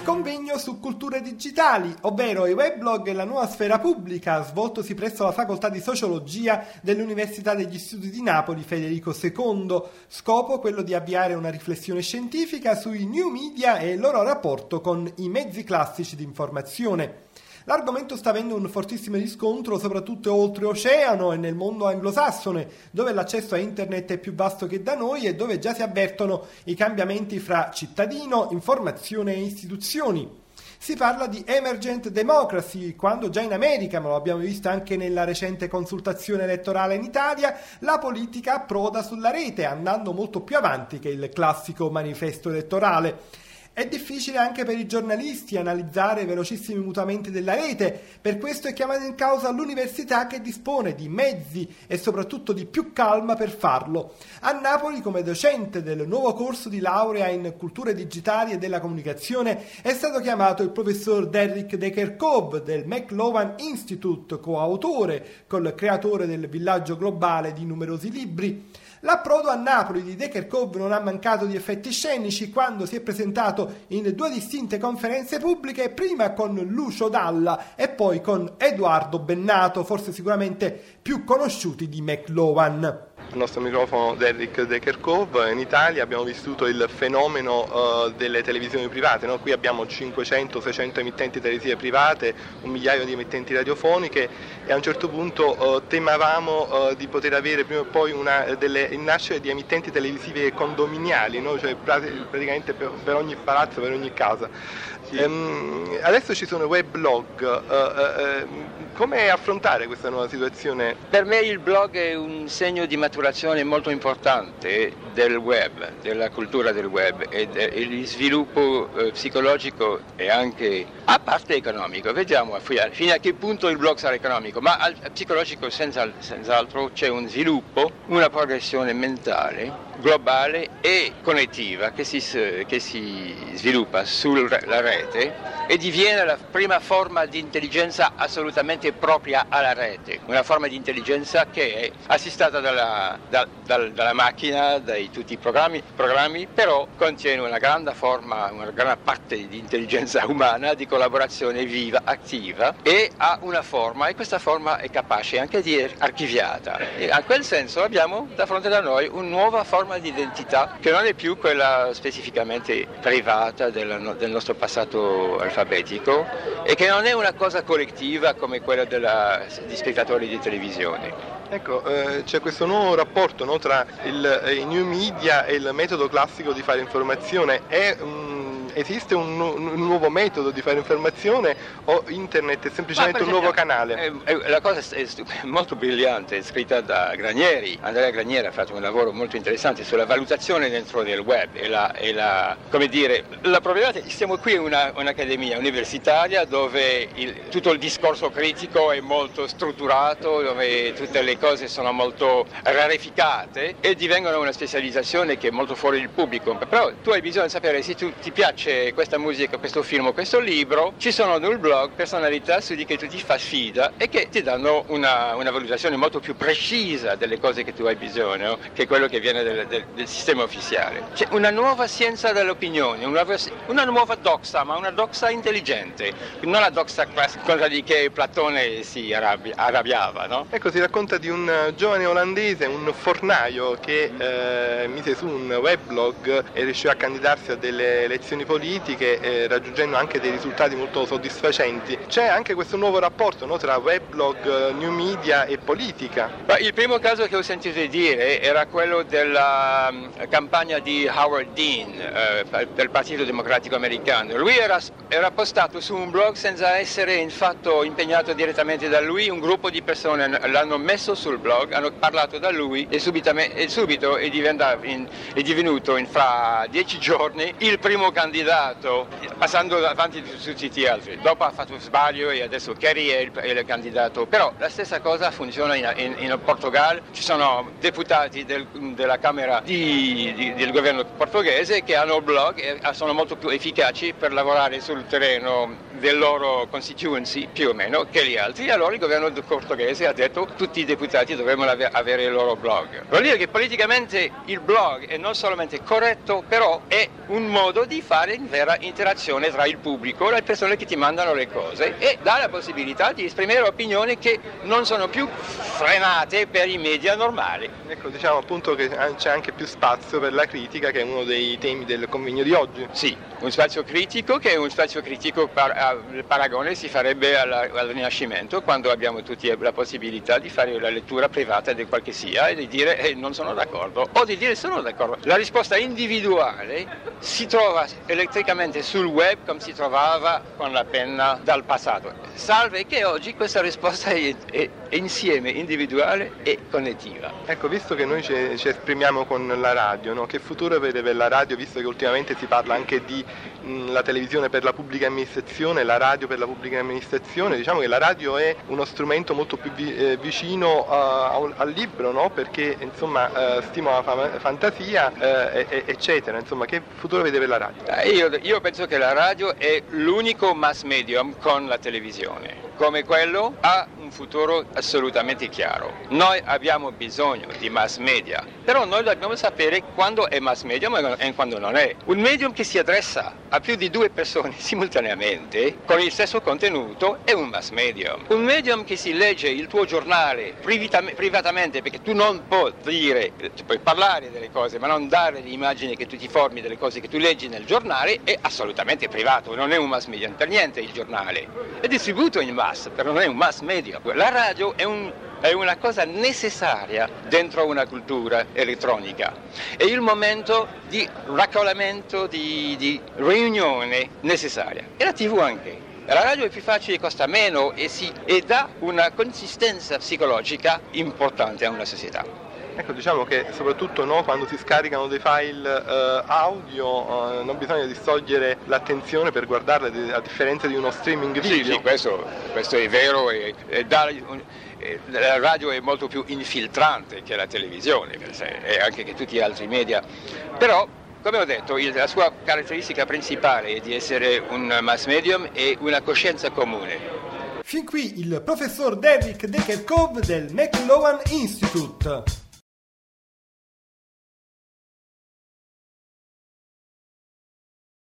Convegno su culture digitali, ovvero i weblog e la nuova sfera pubblica, svoltosi presso la facoltà di sociologia dell'Università degli Studi di Napoli Federico II. Scopo quello di avviare una riflessione scientifica sui new media e il loro rapporto con i mezzi classici di informazione. L'argomento sta avendo un fortissimo riscontro soprattutto oltreoceano e nel mondo anglosassone, dove l'accesso a internet è più vasto che da noi e dove già si avvertono i cambiamenti fra cittadino, informazione e istituzioni. Si parla di emergent democracy, quando già in America, ma lo abbiamo visto anche nella recente consultazione elettorale in Italia, la politica approda sulla rete, andando molto più avanti che il classico manifesto elettorale. È difficile anche per i giornalisti analizzare i velocissimi mutamenti della rete, per questo è chiamata in causa l'università che dispone di mezzi e soprattutto di più calma per farlo. A Napoli, come docente del nuovo corso di laurea in culture digitali e della comunicazione, è stato chiamato il professor Derrick De Kerchove del McLowan Institute, coautore col creatore del Villaggio Globale di numerosi libri. L'approdo a Napoli di De Kerchove non ha mancato di effetti scenici quando si è presentato in due distinte conferenze pubbliche, prima con Lucio Dalla e poi con Edoardo Bennato, forse sicuramente più conosciuti di McLowan. Il nostro microfono Derrick De Kerchove. In Italia abbiamo vissuto il fenomeno delle televisioni private, no? Qui abbiamo 500-600 emittenti televisive private, 1 migliaio di emittenti radiofoniche e a un certo punto temevamo di poter avere prima o poi il nascere di emittenti televisive condominiali, no? Cioè praticamente per ogni palazzo, per ogni casa. Sì. Adesso ci sono weblog. Come affrontare questa nuova situazione? Per me il blog è un segno di maturazione molto importante del web, della cultura del web e di sviluppo psicologico e anche a parte economico. Vediamo fino a che punto il blog sarà economico, ma al psicologico senz'altro c'è un sviluppo, una progressione mentale globale e connettiva che si sviluppa sulla rete e diviene la prima forma di intelligenza assolutamente propria alla rete, una forma di intelligenza che è assistita dalla macchina, dai tutti i programmi, però contiene una grande parte di intelligenza umana, di collaborazione viva, attiva, e ha una forma, e questa forma è capace anche di essere archiviata. E a quel senso abbiamo da fronte da noi una nuova forma di identità che non è più quella specificamente privata del nostro passato alfabetico e che non è una cosa collettiva come quella di spettatori di televisione. Ecco, c'è questo nuovo rapporto, no, tra i new media e il metodo classico di fare informazione. Esiste un nuovo metodo di fare informazione o internet è semplicemente un nuovo canale? La cosa è molto brillante, è scritta da Granieri. Andrea Granieri ha fatto un lavoro molto interessante sulla valutazione dentro del web come dire, la problematica. Siamo qui in un'accademia universitaria dove tutto il discorso critico è molto strutturato, dove tutte le cose sono molto rareficate e divengono una specializzazione che è molto fuori del pubblico. Però tu hai bisogno di sapere se ti piace questa musica, questo film o questo libro. Ci sono nel blog personalità su di che tu ti fida e che ti danno una valutazione molto più precisa delle cose che tu hai bisogno che quello che viene del sistema ufficiale. C'è una nuova scienza dell'opinione, una nuova doxa, ma una doxa intelligente, non la doxa classica contro di che Platone si arrabbiava, no? Ecco, si racconta di un giovane olandese, un fornaio che mise su un weblog e riuscì a candidarsi a delle elezioni politiche, raggiungendo anche dei risultati molto soddisfacenti. C'è anche questo nuovo rapporto, no, tra weblog, new media e politica. Il primo caso che ho sentito dire era quello della campagna di Howard Dean del Partito Democratico Americano. Lui era postato su un blog senza essere infatti impegnato direttamente da lui. Un gruppo di persone l'hanno messo sul blog, hanno parlato da lui e subito è divenuto fra 10 giorni il primo candidato, passando davanti a tutti gli altri. Dopo ha fatto sbaglio e adesso Kerry è il candidato. Però la stessa cosa funziona in Portogallo. Ci sono deputati della Camera del governo portoghese che hanno blog e sono molto più efficaci per lavorare sul terreno del loro constituency, più o meno, che gli altri. Allora il governo portoghese ha detto che tutti i deputati dovrebbero avere il loro blog. Vuol dire che politicamente il blog è non solamente corretto, però è un modo di fare in vera interazione tra il pubblico e le persone che ti mandano le cose, e dà la possibilità di esprimere opinioni che non sono più frenate per i media normali. Ecco, diciamo appunto che c'è anche più spazio per la critica, che è uno dei temi del convegno di oggi. Sì, un spazio critico che è un spazio critico, il paragone si farebbe al Rinascimento, quando abbiamo tutti la possibilità di fare la lettura privata di qual che sia e di dire non sono d'accordo, o di dire sono d'accordo. La risposta individuale si trova elettricamente sul web come si trovava con la penna dal passato, salve che oggi questa risposta è insieme individuale e connettiva. Ecco, visto che noi ci esprimiamo con la radio, no? Che futuro vede per la radio, visto che ultimamente si parla anche di la televisione per la pubblica amministrazione, la radio per la pubblica amministrazione? Diciamo che la radio è uno strumento molto più vicino al libro, no? Perché insomma stimola fantasia, eccetera. Insomma, che futuro vede per la radio? Io penso che la radio è l'unico mass medium con la televisione. Come quello ha un futuro assolutamente chiaro. Noi abbiamo bisogno di mass media, però noi dobbiamo sapere quando è mass medium e quando non è. Un medium che si adressa a più di 2 persone simultaneamente con il stesso contenuto è un mass medium. Un medium che si legge il tuo giornale privatamente, perché tu non puoi dire, tu puoi parlare delle cose ma non dare l'immagine che tu ti formi delle cose che tu leggi nel giornale, è assolutamente privato, non è un mass medium per niente. Il giornale è distribuito in mass, però non è un mass medium. La radio è una cosa necessaria dentro una cultura elettronica. È il momento di raccoglimento, di riunione necessaria. E la TV anche. La radio è più facile, costa meno e dà una consistenza psicologica importante a una società. Ecco, diciamo che soprattutto quando si scaricano dei file audio non bisogna distogliere l'attenzione per guardarle, a differenza di uno streaming video. Sì, questo è vero, la radio è molto più infiltrante che la televisione e anche che tutti gli altri media, però come ho detto la sua caratteristica principale è di essere un mass medium e una coscienza comune. Fin qui il professor Derrick De Kerchove del McLowan Institute.